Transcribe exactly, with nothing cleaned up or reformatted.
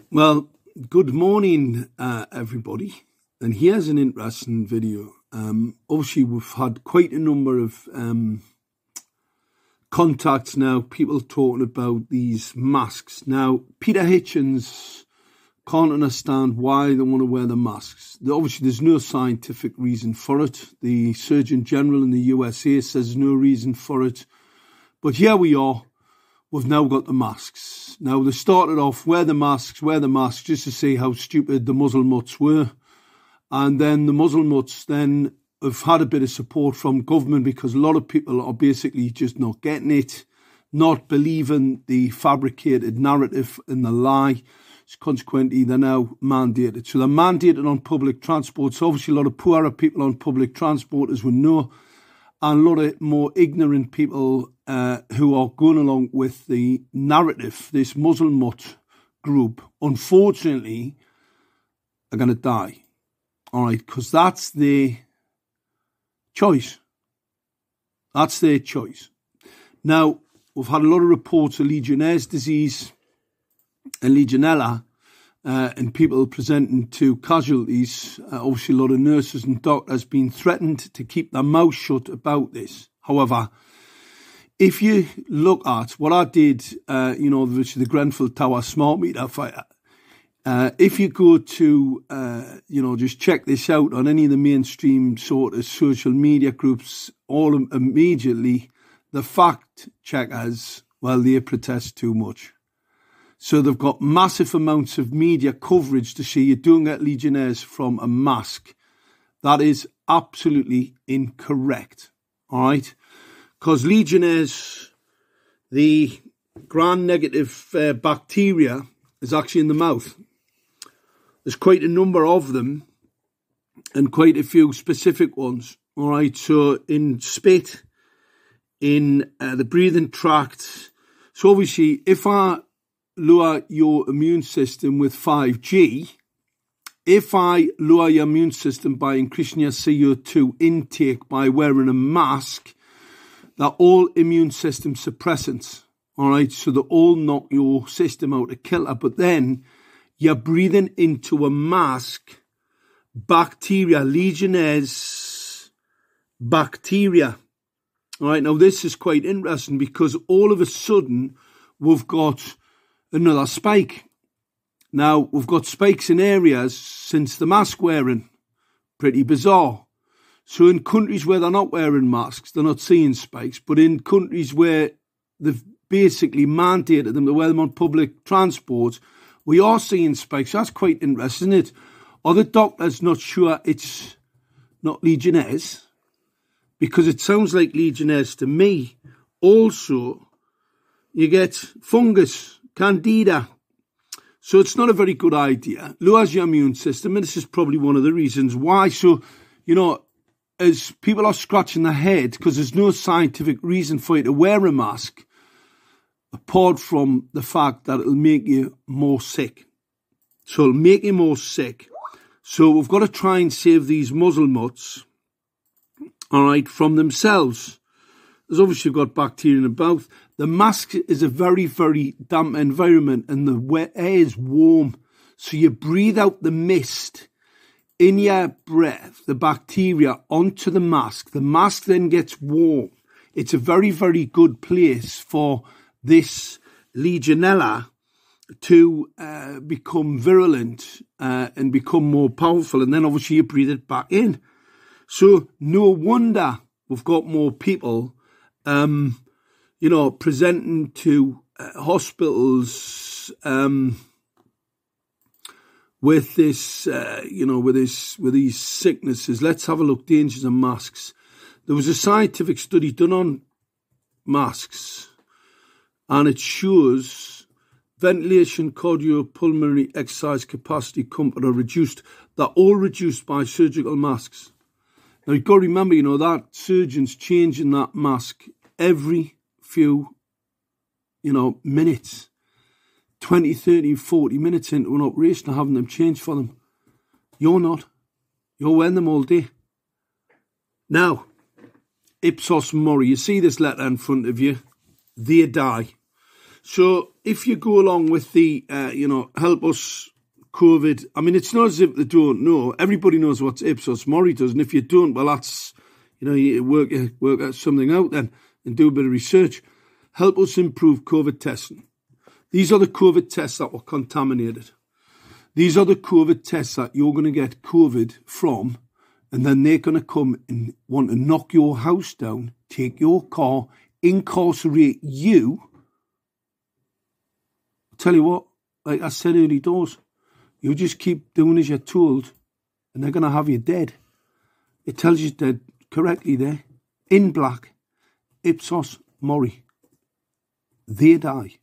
Well, good morning, uh, everybody. And here's an interesting video. Um, obviously, we've had quite a number of um, contacts now, people talking about these masks. Now, Peter Hitchens can't understand why they want to wear the masks. Obviously, there's no scientific reason for it. The Surgeon General in the U S A says there's no reason for it. But here we are. We've now got the masks. Now, they started off, wear the masks, wear the masks, just to see how stupid the muzzle mutts were. And then the muzzle mutts then have had a bit of support from government because a lot of people are basically just not getting it, not believing the fabricated narrative and the lie. So consequently, they're now mandated. So they're mandated on public transport. So obviously a lot of poorer people on public transport, as we know, and a lot of more ignorant people uh, who are going along with the narrative, this muzzle mutt group, unfortunately, are going to die. All right, because that's their choice. That's their choice. Now, we've had a lot of reports of Legionnaire's disease and Legionella, uh, and people presenting to casualties. Uh, obviously, a lot of nurses and doctors been threatened to keep their mouth shut about this. However, if you look at what I did, uh, you know, which is the Grenfell Tower smart meter fire, uh, if you go to, uh, you know, just check this out on any of the mainstream sort of social media groups, all immediately, the fact checkers, well, they protest too much. So they've got massive amounts of media coverage to say you don't get Legionnaires from a mask. That is absolutely incorrect, all right? Because Legionnaires, the gram-negative uh, bacteria is actually in the mouth. There's quite a number of them and quite a few specific ones, all right? So in spit, in uh, the breathing tract. So obviously, if I lower your immune system with five G, if I lower your immune system by increasing your C O two intake by wearing a mask, they're all immune system suppressants, all right? So they all knock your system out of kilter, but then you're breathing into a mask bacteria, Legionnaire's bacteria. All right, now this is quite interesting because all of a sudden we've got another spike. Now, we've got spikes in areas since the mask wearing. Pretty bizarre. So in countries where they're not wearing masks, they're not seeing spikes. But in countries where they've basically mandated them to wear them on public transport, we are seeing spikes. That's quite interesting, isn't it? Are the doctors not sure it's not Legionnaires? Because it sounds like Legionnaires to me. Also, you get fungus, Candida. So it's not a very good idea. Lowers your immune system, and this is probably one of the reasons why. So, you know, as people are scratching their head, because there's no scientific reason for you to wear a mask, apart from the fact that it'll make you more sick. So it'll make you more sick. So we've got to try and save these muzzle mutts, all right, from themselves. There's obviously got bacteria in the mouth. The mask is a very, very damp environment and the air is warm. So you breathe out the mist in your breath, the bacteria onto the mask. The mask then gets warm. It's a very, very good place for this Legionella to uh, become virulent uh, and become more powerful. And then obviously you breathe it back in. So no wonder we've got more people Um, you know, presenting to uh, hospitals um, with this, uh, you know, with this, with these sicknesses. Let's have a look. Dangers of masks. There was a scientific study done on masks, and it shows ventilation, cardiopulmonary exercise capacity, comfort are reduced. They're all reduced by surgical masks. Now, you've got to remember, you know, that surgeon's changing that mask every few, you know, minutes. twenty, thirty, forty minutes into an operation, having them changed for them. You're not. You're wearing them all day. Now, Ipsos Mori, you see this letter in front of you? They die. So if you go along with the, uh, you know, help us COVID, I mean, it's not as if they don't know. Everybody knows what Ipsos Mori does, and if you don't, well, that's, you know, you work work something out then and do a bit of research. Help us improve COVID testing. These are the COVID tests that were contaminated. These are the COVID tests that you're going to get COVID from, and then they're going to come and want to knock your house down, take your car, incarcerate you. I'll tell you what, like I said early doors, you just keep doing as you're told, and they're going to have you dead. It tells you dead correctly there, in black, Ipsos Mori. They die.